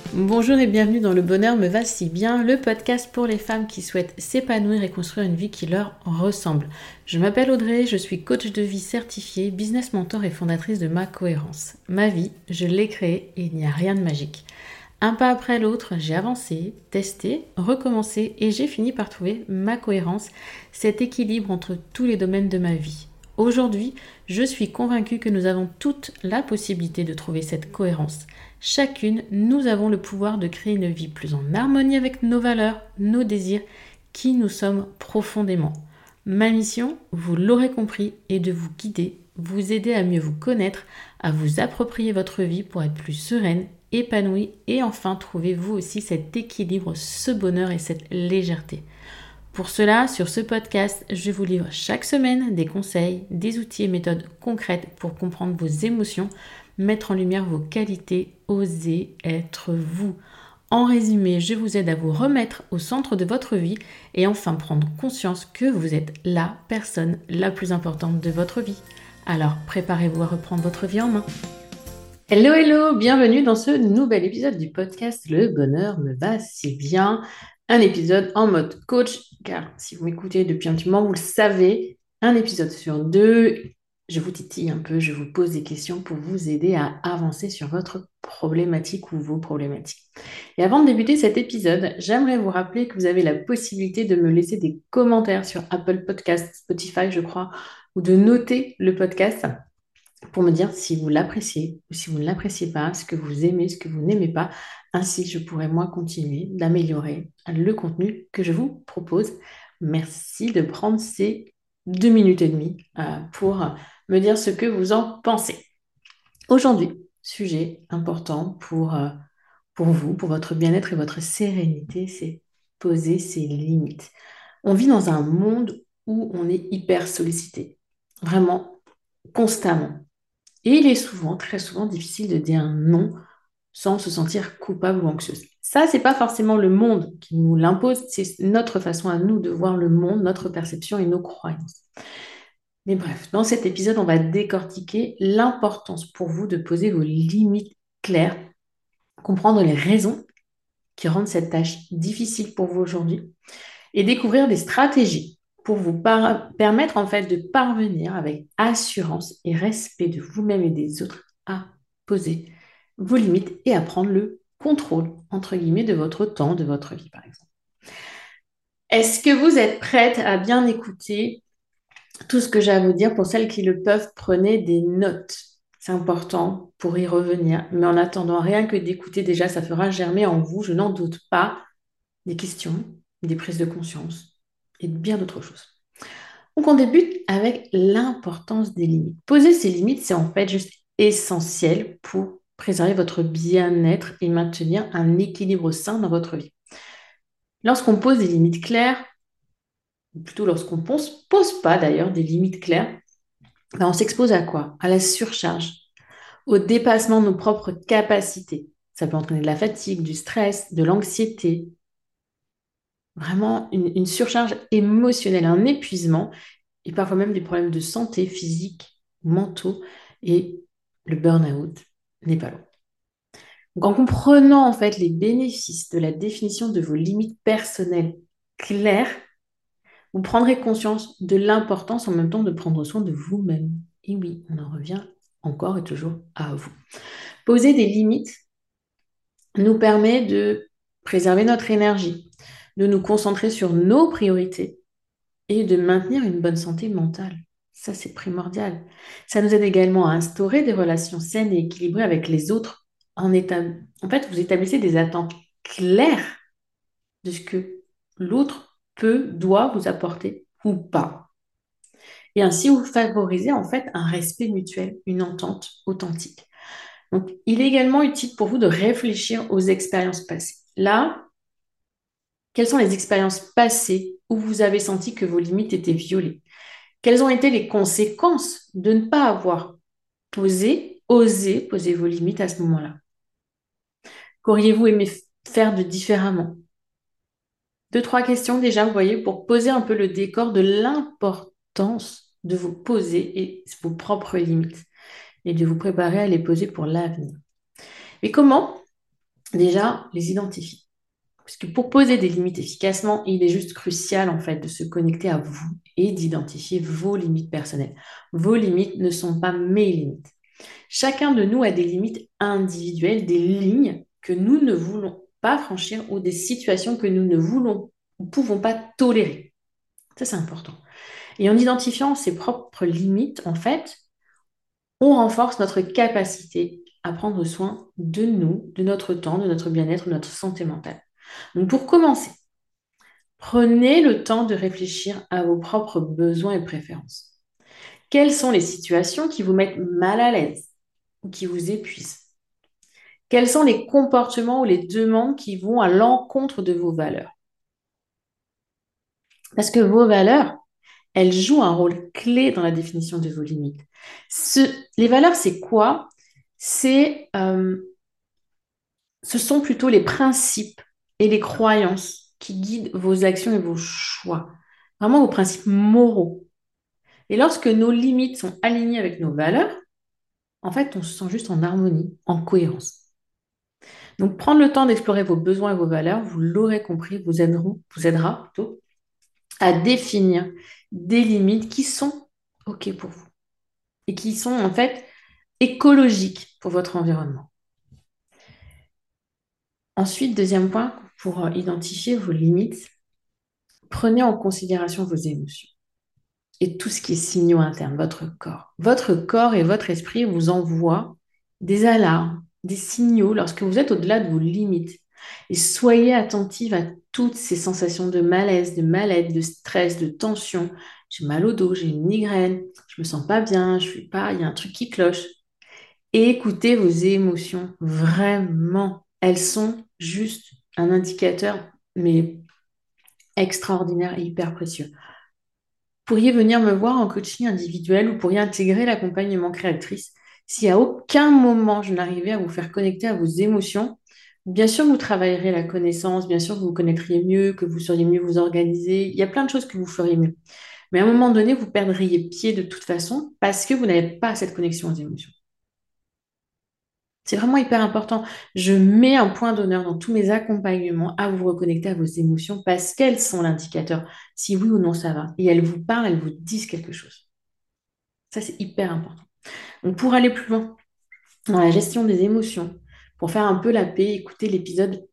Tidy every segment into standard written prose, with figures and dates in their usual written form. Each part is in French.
Bonjour et bienvenue dans Le Bonheur me va si bien, le podcast pour les femmes qui souhaitent s'épanouir et construire une vie qui leur ressemble. Je m'appelle Audrey, je suis coach de vie certifiée, business mentor et fondatrice de Ma Cohérence. Ma vie, je l'ai créée et il n'y a rien de magique. Un pas après l'autre, j'ai avancé, testé, recommencé et j'ai fini par trouver ma cohérence, cet équilibre entre tous les domaines de ma vie. Aujourd'hui, je suis convaincue que nous avons toute la possibilité de trouver cette cohérence. Chacune, nous avons le pouvoir de créer une vie plus en harmonie avec nos valeurs, nos désirs, qui nous sommes profondément. Ma mission, vous l'aurez compris, est de vous guider, vous aider à mieux vous connaître, à vous approprier votre vie pour être plus sereine, épanouie et enfin trouver vous aussi cet équilibre, ce bonheur et cette légèreté. Pour cela, sur ce podcast, je vous livre chaque semaine des conseils, des outils et méthodes concrètes pour comprendre vos émotions, mettre en lumière vos qualités, oser être vous. En résumé, je vous aide à vous remettre au centre de votre vie et enfin prendre conscience que vous êtes la personne la plus importante de votre vie. Alors préparez-vous à reprendre votre vie en main. Hello, hello, bienvenue dans ce nouvel épisode du podcast Le Bonheur me va si bien. Un épisode en mode coach, car si vous m'écoutez depuis un petit moment, vous le savez, un épisode sur deux, je vous titille un peu, je vous pose des questions pour vous aider à avancer sur votre problématique ou vos problématiques. Et avant de débuter cet épisode, j'aimerais vous rappeler que vous avez la possibilité de me laisser des commentaires sur Apple Podcasts, Spotify, je crois, ou de noter le podcast pour me dire si vous l'appréciez ou si vous ne l'appréciez pas, ce que vous aimez, ce que vous n'aimez pas. Ainsi, je pourrai moi continuer d'améliorer le contenu que je vous propose. Merci de prendre ces 2 minutes et demie pour me dire ce que vous en pensez. Aujourd'hui, sujet important pour vous, pour votre bien-être et votre sérénité, c'est poser ses limites. On vit dans un monde où on est hyper sollicité, vraiment constamment. Et il est souvent, très souvent, difficile de dire un non sans se sentir coupable ou anxieuse. Ça, c'est pas forcément le monde qui nous l'impose, c'est notre façon à nous de voir le monde, notre perception et nos croyances. Mais bref, dans cet épisode, on va décortiquer l'importance pour vous de poser vos limites claires, comprendre les raisons qui rendent cette tâche difficile pour vous aujourd'hui et découvrir des stratégies pour vous permettre en fait de parvenir avec assurance et respect de vous-même et des autres à poser vos limites et à prendre le contrôle, entre guillemets, de votre temps, de votre vie, par exemple. Est-ce que vous êtes prête à bien écouter tout ce que j'ai à vous dire? Pour celles qui le peuvent, prenez des notes. C'est important pour y revenir. Mais en attendant, rien que d'écouter déjà, ça fera germer en vous, je n'en doute pas, des questions, des prises de conscience et bien d'autres choses. Donc, on débute avec l'importance des limites. Poser ces limites, c'est en fait juste essentiel pour préserver votre bien-être et maintenir un équilibre sain dans votre vie. Lorsqu'on pose des limites claires, ou plutôt lorsqu'on ne pose pas d'ailleurs des limites claires, ben on s'expose à quoi? À la surcharge, au dépassement de nos propres capacités. Ça peut entraîner de la fatigue, du stress, de l'anxiété, vraiment une surcharge émotionnelle, un épuisement et parfois même des problèmes de santé physique, mentaux et le burn-out n'est pas loin. Donc, en comprenant en fait les bénéfices de la définition de vos limites personnelles claires, vous prendrez conscience de l'importance en même temps de prendre soin de vous-même. Et oui, on en revient encore et toujours à vous. Poser des limites nous permet de préserver notre énergie, de nous concentrer sur nos priorités et de maintenir une bonne santé mentale. Ça, c'est primordial. Ça nous aide également à instaurer des relations saines et équilibrées avec les autres. En fait, vous établissez des attentes claires de ce que l'autre peut, doit vous apporter ou pas. Et ainsi, vous favorisez en fait un respect mutuel, une entente authentique. Donc, il est également utile pour vous de réfléchir aux expériences passées. Là, quelles sont les expériences passées où vous avez senti que vos limites étaient violées? Quelles ont été les conséquences de ne pas avoir osé poser vos limites à ce moment-là? Qu'auriez-vous aimé faire de différemment? Deux, trois questions déjà, vous voyez, pour poser un peu le décor de l'importance de vous poser et vos propres limites et de vous préparer à les poser pour l'avenir. Et comment Déjà, les identifier. Parce que pour poser des limites efficacement, il est juste crucial en fait de se connecter à vous et d'identifier vos limites personnelles. Vos limites ne sont pas mes limites. Chacun de nous a des limites individuelles, des lignes que nous ne voulons pas franchir ou des situations que nous ne voulons ou pouvons pas tolérer. Ça, c'est important. Et en identifiant ses propres limites, en fait, on renforce notre capacité à prendre soin de nous, de notre temps, de notre bien-être, de notre santé mentale. Donc, pour commencer, prenez le temps de réfléchir à vos propres besoins et préférences. Quelles sont les situations qui vous mettent mal à l'aise ou qui vous épuisent? Quels sont les comportements ou les demandes qui vont à l'encontre de vos valeurs? Parce que vos valeurs, elles jouent un rôle clé dans la définition de vos limites. Les valeurs, c'est quoi? Ce sont plutôt les principes et les croyances qui guident vos actions et vos choix. Vraiment vos principes moraux. Et lorsque nos limites sont alignées avec nos valeurs, en fait, on se sent juste en harmonie, en cohérence. Donc, prendre le temps d'explorer vos besoins et vos valeurs, vous l'aurez compris, vous aidera plutôt à définir des limites qui sont OK pour vous et qui sont en fait écologiques pour votre environnement. Ensuite, deuxième point, pour identifier vos limites, prenez en considération vos émotions et tout ce qui est signaux internes, votre corps. Votre corps et votre esprit vous envoient des alarmes, des signaux lorsque vous êtes au-delà de vos limites. Et soyez attentive à toutes ces sensations de malaise, de mal-être, de stress, de tension. J'ai mal au dos, j'ai une migraine, je me sens pas bien, je suis pas, il y a un truc qui cloche. Et écoutez vos émotions, vraiment. Elles sont juste un indicateur, mais extraordinaire et hyper précieux. Pourriez venir me voir en coaching individuel ou pourriez intégrer l'accompagnement créatrice. Si à aucun moment je n'arrivais à vous faire connecter à vos émotions, bien sûr vous travaillerez la connaissance, bien sûr vous vous connaîtriez mieux, que vous sauriez mieux vous organiser. Il y a plein de choses que vous feriez mieux. Mais à un moment donné, vous perdriez pied de toute façon parce que vous n'avez pas cette connexion aux émotions. C'est vraiment hyper important. Je mets un point d'honneur dans tous mes accompagnements à vous reconnecter à vos émotions parce qu'elles sont l'indicateur si oui ou non ça va. Et elles vous parlent, elles vous disent quelque chose. Ça, c'est hyper important. Donc, pour aller plus loin dans la gestion des émotions, pour faire un peu la paix, écoutez l'épisode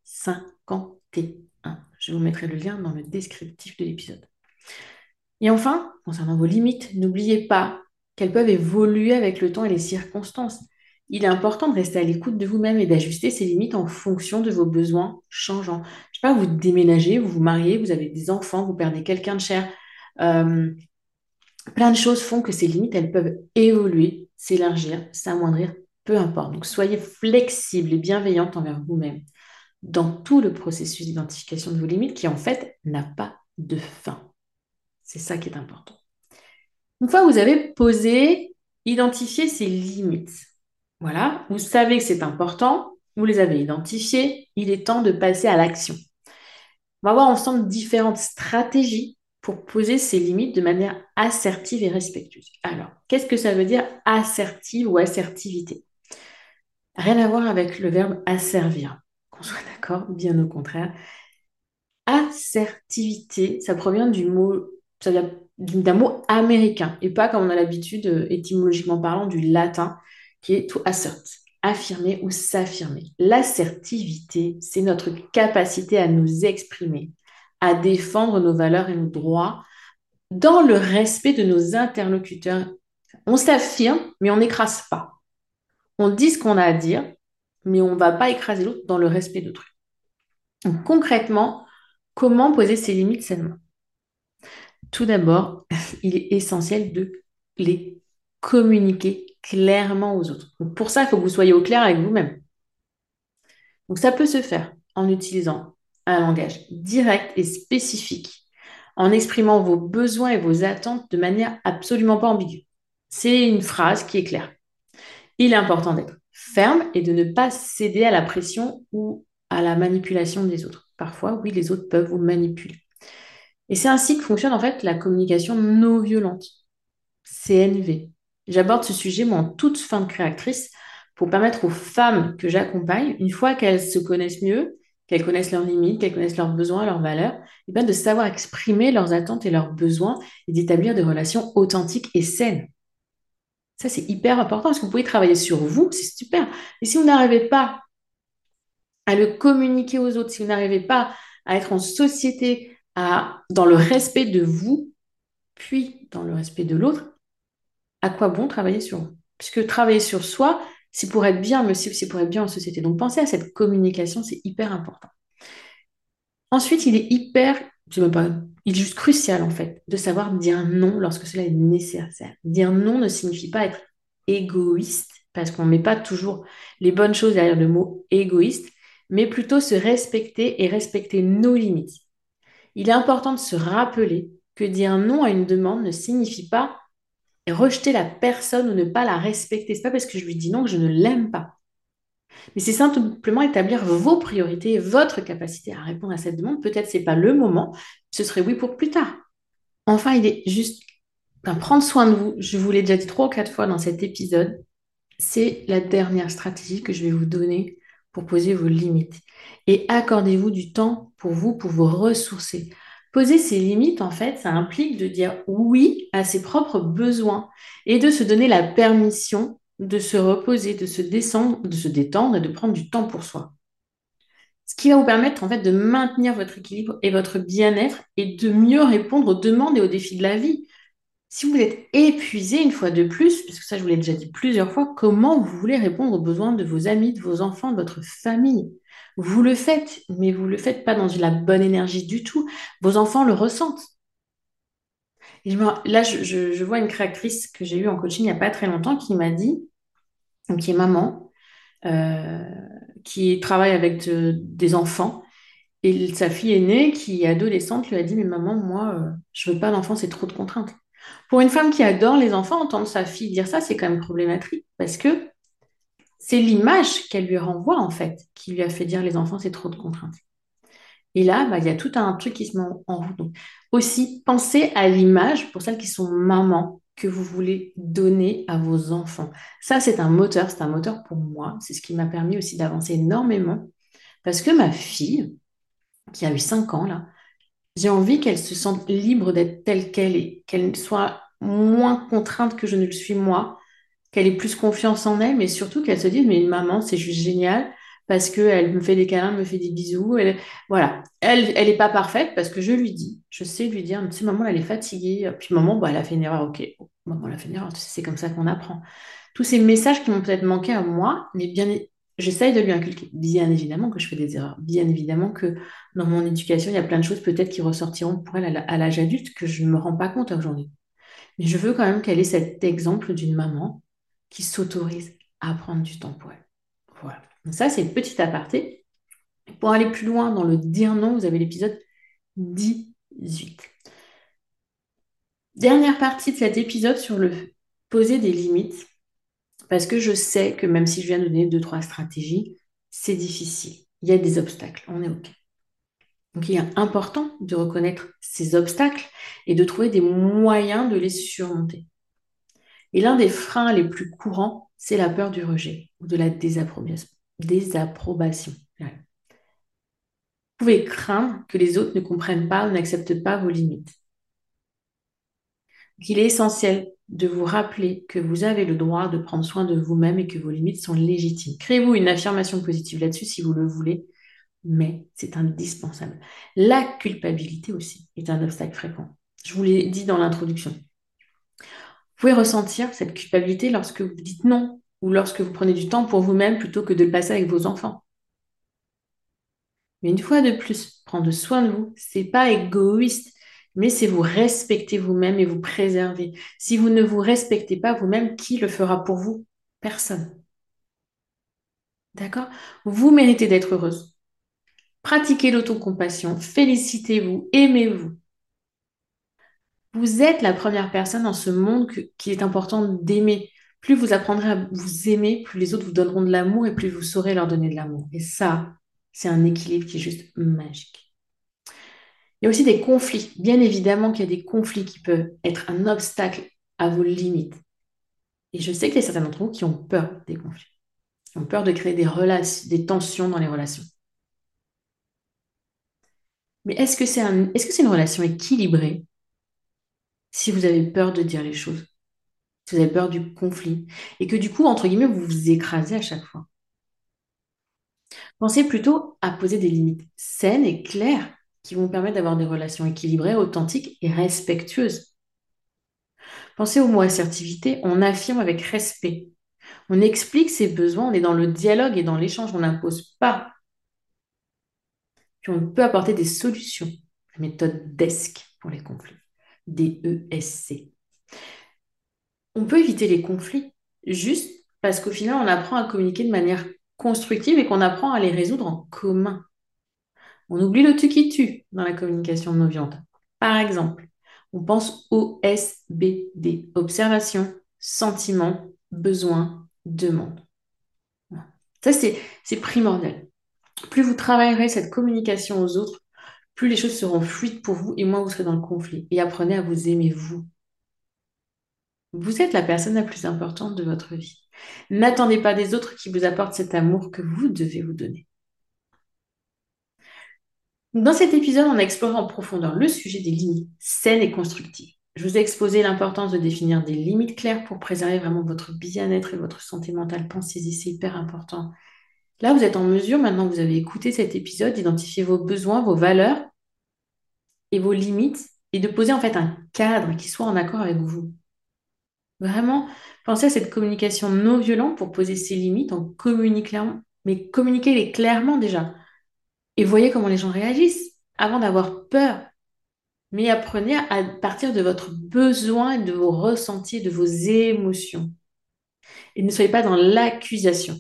51. Je vous mettrai le lien dans le descriptif de l'épisode. Et enfin, concernant vos limites, n'oubliez pas qu'elles peuvent évoluer avec le temps et les circonstances. Il est important de rester à l'écoute de vous-même et d'ajuster ces limites en fonction de vos besoins changeants. Je sais pas, vous déménagez, vous vous mariez, vous avez des enfants, vous perdez quelqu'un de cher. Euh, Plein de choses font que ces limites, elles peuvent évoluer, s'élargir, s'amoindrir, peu importe. Donc soyez flexible et bienveillante envers vous-même dans tout le processus d'identification de vos limites qui en fait n'a pas de fin. C'est ça qui est important. Une fois que vous avez posé, identifié ces limites, voilà, vous savez que c'est important, vous les avez identifiées, il est temps de passer à l'action. On va voir ensemble différentes stratégies pour poser ces limites de manière assertive et respectueuse. Alors, qu'est-ce que ça veut dire assertive ou assertivité? Rien à voir avec le verbe asservir, qu'on soit d'accord, bien au contraire. Assertivité, ça provient ça vient d'un mot américain et pas comme on a l'habitude, étymologiquement parlant, du latin, qui est to assert, affirmer ou s'affirmer. L'assertivité, c'est notre capacité à nous exprimer, à défendre nos valeurs et nos droits dans le respect de nos interlocuteurs. On s'affirme, mais on n'écrase pas. On dit ce qu'on a à dire, mais on ne va pas écraser l'autre dans le respect d'autrui. Donc, concrètement, comment poser ses limites sainement? Tout d'abord, il est essentiel de les communiquer clairement aux autres. Donc, pour ça, il faut que vous soyez au clair avec vous-même. Donc, ça peut se faire en utilisant un langage direct et spécifique, en exprimant vos besoins et vos attentes de manière absolument pas ambiguë. C'est une phrase qui est claire. Il est important d'être ferme et de ne pas céder à la pression ou à la manipulation des autres. Parfois, oui, les autres peuvent vous manipuler. Et c'est ainsi que fonctionne en fait la communication non violente, CNV. J'aborde ce sujet moi, en toute fin de créatrice pour permettre aux femmes que j'accompagne, une fois qu'elles se connaissent mieux, qu'elles connaissent leurs limites, qu'elles connaissent leurs besoins, leurs valeurs, et bien de savoir exprimer leurs attentes et leurs besoins et d'établir des relations authentiques et saines. Ça, c'est hyper important parce que vous pouvez travailler sur vous, c'est super. Et si vous n'arrivez pas à le communiquer aux autres, si vous n'arrivez pas à être en société, dans le respect de vous, puis dans le respect de l'autre, à quoi bon travailler sur vous? Puisque travailler sur soi, c'est pour être bien, mais aussi c'est pour être bien en société. Donc pensez à cette communication, c'est hyper important. Ensuite, il est hyper, je sais même pas, il est juste crucial en fait, de savoir dire non lorsque cela est nécessaire. Dire non ne signifie pas être égoïste, parce qu'on ne met pas toujours les bonnes choses derrière le mot égoïste, mais plutôt se respecter et respecter nos limites. Il est important de se rappeler que dire non à une demande ne signifie pas rejeter la personne ou ne pas la respecter. C'est pas parce que je lui dis non que je ne l'aime pas. Mais c'est simplement établir vos priorités et votre capacité à répondre à cette demande. Peut-être c'est pas le moment, ce serait oui pour plus tard. Enfin, il est juste prendre soin de vous. Je vous l'ai déjà dit 3 ou 4 fois dans cet épisode. C'est la dernière stratégie que je vais vous donner pour poser vos limites. Et accordez-vous du temps pour vous ressourcer. Poser ses limites, en fait, ça implique de dire oui à ses propres besoins et de se donner la permission de se reposer, de se descendre, de se détendre et de prendre du temps pour soi. Ce qui va vous permettre, en fait, de maintenir votre équilibre et votre bien-être et de mieux répondre aux demandes et aux défis de la vie. Si vous êtes épuisé une fois de plus, parce que ça je vous l'ai déjà dit plusieurs fois, comment vous voulez répondre aux besoins de vos amis, de vos enfants, de votre famille? Vous le faites, mais vous ne le faites pas dans la bonne énergie du tout. Vos enfants le ressentent. Et là, je vois une créatrice que j'ai eue en coaching il n'y a pas très longtemps qui m'a dit, donc qui est maman, euh, qui travaille avec des enfants, et sa fille aînée, qui est adolescente, lui a dit, mais maman, moi, je veux pas d'enfant, c'est trop de contraintes. Pour une femme qui adore les enfants, entendre sa fille dire ça, c'est quand même problématique parce que c'est l'image qu'elle lui renvoie en fait, qui lui a fait dire les enfants, c'est trop de contraintes. Et là, bah, il y a tout un truc qui se met en route. Donc, aussi, pensez à l'image pour celles qui sont mamans que vous voulez donner à vos enfants. Ça, c'est un moteur pour moi. C'est ce qui m'a permis aussi d'avancer énormément parce que ma fille, qui a eu 5 ans là, j'ai envie qu'elle se sente libre d'être telle qu'elle est, qu'elle soit moins contrainte que je ne le suis moi, qu'elle ait plus confiance en elle, mais surtout qu'elle se dise, mais une maman, c'est juste génial parce qu'elle me fait des câlins, me fait des bisous. Voilà. Elle n'est pas parfaite parce que je lui dis, je sais lui dire, tu sais, maman, elle est fatiguée. Puis maman, bah, elle a fait une erreur. Ok, oh, maman, elle a fait une erreur. Tu sais, c'est comme ça qu'on apprend. Tous ces messages qui m'ont peut-être manqué à moi, mais bien, j'essaye de lui inculquer. Bien évidemment que je fais des erreurs. Bien évidemment que dans mon éducation, il y a plein de choses peut-être qui ressortiront pour elle à l'âge adulte que je ne me rends pas compte aujourd'hui. Mais je veux quand même qu'elle ait cet exemple d'une maman qui s'autorise à prendre du temps pour elle. Voilà. Donc ça, c'est une petite aparté. Pour aller plus loin dans le dire non, vous avez l'épisode 18. Dernière partie de cet épisode sur le poser des limites, parce que je sais que même si je viens de donner 2, 3 stratégies, c'est difficile. Il y a des obstacles, on est OK. Donc il est important de reconnaître ces obstacles et de trouver des moyens de les surmonter. Et l'un des freins les plus courants, c'est la peur du rejet ou de la désapprobation. Désapprobation. Voilà. Vous pouvez craindre que les autres ne comprennent pas ou n'acceptent pas vos limites. Donc, il est essentiel de vous rappeler que vous avez le droit de prendre soin de vous-même et que vos limites sont légitimes. Créez-vous une affirmation positive là-dessus si vous le voulez, mais c'est indispensable. La culpabilité aussi est un obstacle fréquent. Je vous l'ai dit dans l'introduction. Vous pouvez ressentir cette culpabilité lorsque vous dites non ou lorsque vous prenez du temps pour vous-même plutôt que de le passer avec vos enfants. Mais une fois de plus, prendre soin de vous, c'est pas égoïste, mais c'est vous respecter vous-même et vous préserver. Si vous ne vous respectez pas vous-même, qui le fera pour vous? Personne. D'accord? Vous méritez d'être heureuse. Pratiquez l'autocompassion, félicitez-vous, aimez-vous. Vous êtes la première personne dans ce monde qui est important d'aimer. Plus vous apprendrez à vous aimer, plus les autres vous donneront de l'amour et plus vous saurez leur donner de l'amour. Et ça, c'est un équilibre qui est juste magique. Il y a aussi des conflits. Bien évidemment qu'il y a des conflits qui peuvent être un obstacle à vos limites. Et je sais qu'il y a certains d'entre vous qui ont peur des conflits. ont peur de créer des relations, des tensions dans les relations. Mais est-ce que c'est une relation équilibrée si vous avez peur de dire les choses, si vous avez peur du conflit, et que du coup, entre guillemets, vous vous écrasez à chaque fois? Pensez plutôt à poser des limites saines et claires qui vont vous permettre d'avoir des relations équilibrées, authentiques et respectueuses. Pensez au mot assertivité, on affirme avec respect. On explique ses besoins, on est dans le dialogue et dans l'échange, on n'impose pas. Puis on peut apporter des solutions. La méthode DESC pour les conflits. DESC. On peut éviter les conflits juste parce qu'au final, on apprend à communiquer de manière constructive et qu'on apprend à les résoudre en commun. On oublie le tu qui tue dans la communication non violente. Par exemple, on pense au SBD, observation, sentiment, besoin, demande. Voilà. Ça, c'est primordial. Plus vous travaillerez cette communication aux autres, plus les choses seront fluides pour vous et moins vous serez dans le conflit. Et apprenez à vous aimer vous. Vous êtes la personne la plus importante de votre vie. N'attendez pas des autres qui vous apportent cet amour que vous devez vous donner. Dans cet épisode, on a exploré en profondeur le sujet des limites saines et constructives. Je vous ai exposé l'importance de définir des limites claires pour préserver vraiment votre bien-être et votre santé mentale. Pensez-y, c'est hyper important. Là, vous êtes en mesure, maintenant que vous avez écouté cet épisode, d'identifier vos besoins, vos valeurs et vos limites et de poser en fait un cadre qui soit en accord avec vous. Vraiment, pensez à cette communication non violente pour poser ses limites en communiquant, mais communiquez-les clairement déjà. Et voyez comment les gens réagissent avant d'avoir peur. Mais apprenez à partir de votre besoin, de vos ressentis, de vos émotions. Et ne soyez pas dans l'accusation.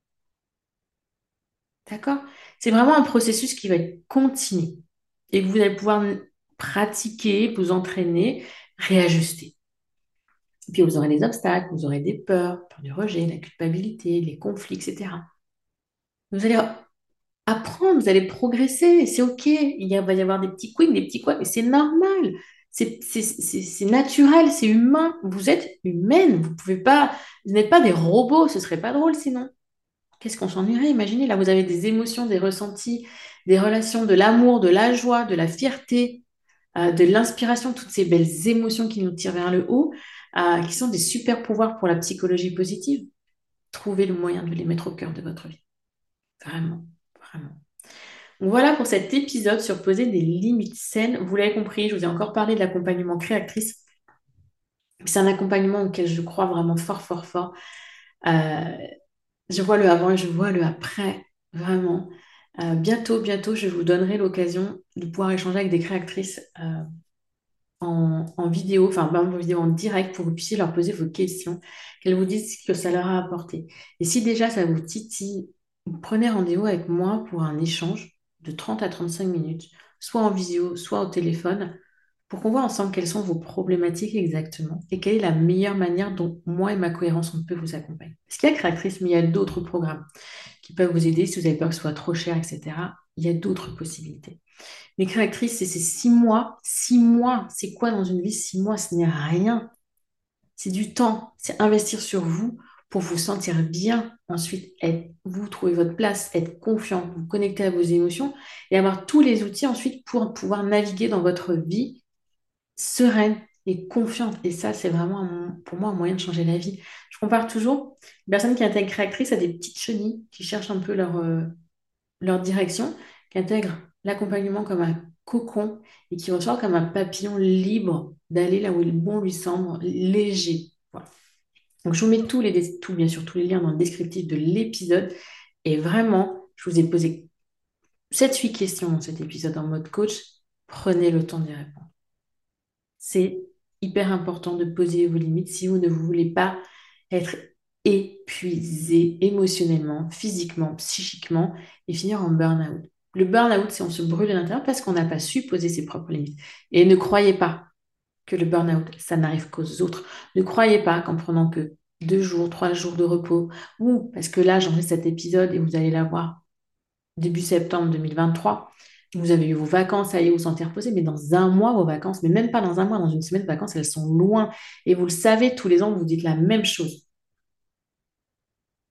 D'accord? C'est vraiment un processus qui va être continu et que vous allez pouvoir pratiquer, vous entraîner, réajuster. Et puis vous aurez des obstacles, vous aurez des peurs, peur du rejet, la culpabilité, les conflits, etc. Vous allez apprendre, vous allez progresser, c'est OK. Va y avoir des petits quics, des petits quoi, mais c'est normal. C'est naturel, c'est humain. Vous êtes humaine, vous pouvez pas, vous n'êtes pas des robots, ce serait pas drôle sinon. Qu'est-ce qu'on s'ennuierait? Imaginez, là, vous avez des émotions, des ressentis, des relations, de l'amour, de la joie, de la fierté, de l'inspiration, toutes ces belles émotions qui nous tirent vers le haut, qui sont des super pouvoirs pour la psychologie positive. Trouvez le moyen de les mettre au cœur de votre vie. Vraiment, vraiment. Donc voilà pour cet épisode sur poser des limites saines. Vous l'avez compris, je vous ai encore parlé de l'accompagnement créatrice. C'est un accompagnement auquel je crois vraiment fort, fort, fort. Euh, je vois le avant et je vois le après, vraiment. Bientôt, je vous donnerai l'occasion de pouvoir échanger avec des créatrices en vidéo, enfin pas en vidéo, en direct, pour que vous puissiez leur poser vos questions, qu'elles vous disent ce que ça leur a apporté. Et si déjà ça vous titille, vous prenez rendez-vous avec moi pour un échange de 30 à 35 minutes, soit en visio, soit au téléphone, pour qu'on voit ensemble quelles sont vos problématiques exactement et quelle est la meilleure manière dont moi et ma cohérence on peut vous accompagner. Parce qu'il y a Créatrice, mais il y a d'autres programmes qui peuvent vous aider si vous avez peur que ce soit trop cher, etc. Il y a d'autres possibilités. Les créatrices, c'est 6 mois. 6 mois, c'est quoi dans une vie? 6 mois, ce n'est rien. C'est du temps. C'est investir sur vous pour vous sentir bien. Ensuite, vous trouver votre place, être confiant, vous connecter à vos émotions et avoir tous les outils ensuite pour pouvoir naviguer dans votre vie sereine et confiante. Et ça, c'est vraiment, pour moi, un moyen de changer la vie. Je compare toujours une personne qui intègre créatrice à des petites chenilles qui cherchent un peu leur direction, qui intègre l'accompagnement comme un cocon et qui ressort comme un papillon libre d'aller là où le bon lui semble, léger. Voilà. Donc, je vous mets bien sûr, tous les liens dans le descriptif de l'épisode. Et vraiment, je vous ai posé 7-8 questions dans cet épisode en mode coach. Prenez le temps d'y répondre. C'est hyper important de poser vos limites si vous ne voulez pas être épuisé émotionnellement, physiquement, psychiquement et finir en burn-out. Le burn-out, c'est on se brûle à l'intérieur parce qu'on n'a pas su poser ses propres limites. Et ne croyez pas que le burn-out, ça n'arrive qu'aux autres. Ne croyez pas qu'en prenant que 2 jours, 3 jours de repos, ou parce que là, j'enregistre cet épisode et vous allez l'avoir début septembre 2023. Vous avez eu vos vacances, ça y est, vous vous sentez reposé, mais dans un mois, vos vacances, mais même pas dans un mois, dans une semaine de vacances, elles sont loin. Et vous le savez, tous les ans, vous dites la même chose.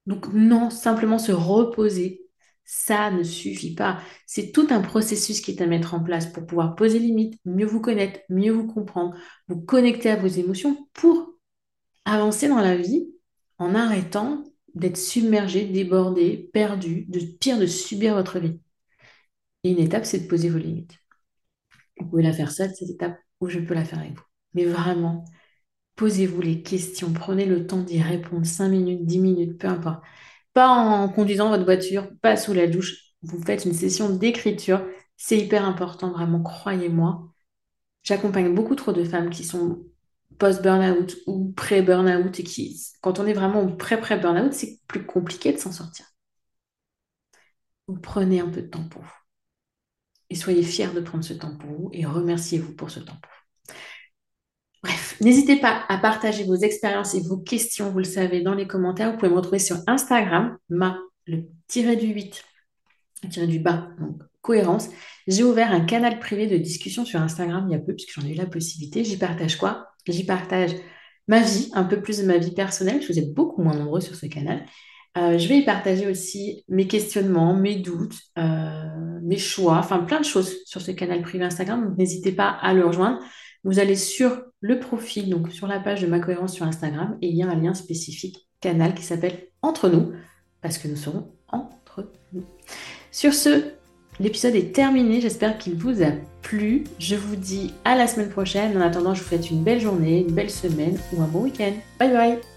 Donc non, simplement se reposer, ça ne suffit pas. C'est tout un processus qui est à mettre en place pour pouvoir poser limite, mieux vous connaître, mieux vous comprendre, vous connecter à vos émotions pour avancer dans la vie en arrêtant d'être submergé, débordé, perdu, de pire de subir votre vie. Et une étape, c'est de poser vos limites. Vous pouvez la faire seule, cette étape, ou je peux la faire avec vous. Mais vraiment, posez-vous les questions, prenez le temps d'y répondre, 5 minutes, 10 minutes, peu importe. Pas en conduisant votre voiture, pas sous la douche. Vous faites une session d'écriture. C'est hyper important, vraiment, croyez-moi. J'accompagne beaucoup trop de femmes qui sont post-burnout ou pré-burnout et qui, quand on est vraiment au pré-burnout, c'est plus compliqué de s'en sortir. Vous prenez un peu de temps pour vous et soyez fiers de prendre ce temps pour vous et remerciez-vous pour ce temps pour vous. Bref, n'hésitez pas à partager vos expériences et vos questions, vous le savez, dans les commentaires. Vous pouvez me retrouver sur Instagram, le tiré du 8 tiré du bas, donc cohérence. J'ai ouvert un canal privé de discussion sur Instagram il y a peu, puisque j'en ai eu la possibilité. J'y partage quoi? J'y partage ma vie, un peu plus de ma vie personnelle, parce que vous êtes beaucoup moins nombreux sur ce canal. Je vais y partager aussi mes questionnements, mes doutes, mes choix, enfin plein de choses sur ce canal privé Instagram. Donc n'hésitez pas à le rejoindre. Vous allez sur le profil, donc sur la page de ma cohérence sur Instagram, et il y a un lien spécifique canal qui s'appelle Entre nous, parce que nous serons entre nous. Sur ce, l'épisode est terminé. J'espère qu'il vous a plu. Je vous dis à la semaine prochaine. En attendant, je vous souhaite une belle journée, une belle semaine ou un bon week-end. Bye bye!